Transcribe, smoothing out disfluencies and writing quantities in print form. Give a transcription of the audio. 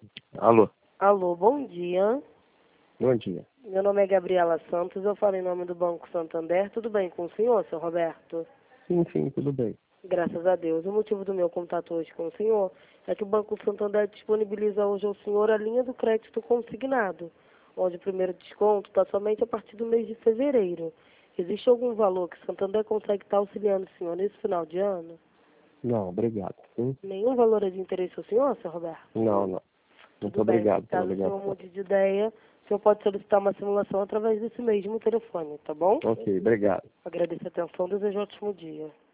Alô, Alô, bom dia. bom dia. Meu nome é Gabriela Santos, eu falo em nome do Banco Santander. Tudo bem com o senhor, seu Roberto? Sim, tudo bem. Graças a Deus. O motivo do meu contato hoje com o senhor é que o Banco Santander disponibiliza hoje ao senhor a linha do crédito consignado, onde o primeiro desconto está somente a partir do mês de fevereiro. Existe algum valor que o Santander consegue estar auxiliando o senhor nesse final de ano? Não, obrigado. Sim? Nenhum valor é de interesse ao senhor, seu Roberto? Não. Muito Tudo bem. obrigado pela Caso o senhor ligação. mude de ideia, o senhor pode solicitar uma simulação através desse mesmo telefone, tá bom? Ok, obrigado. Agradeço a atenção, desejo um ótimo dia.